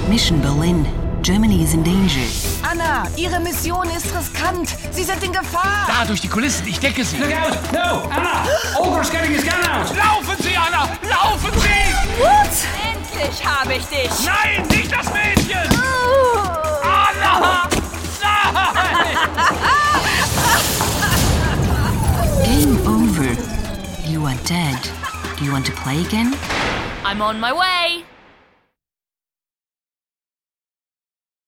Mission Berlin. Germany is in danger. Anna, Ihre Mission ist riskant. Sie sind in Gefahr. Da, durch die Kulissen. Ich decke Sie. Look out! No! Anna! Olga's getting his gun out! Laufen Sie, Anna! Laufen Sie! What? Endlich habe ich dich! Nein, nicht das Mädchen! Anna! Nein! Game over. You are dead. Do you want to play again? I'm on my way!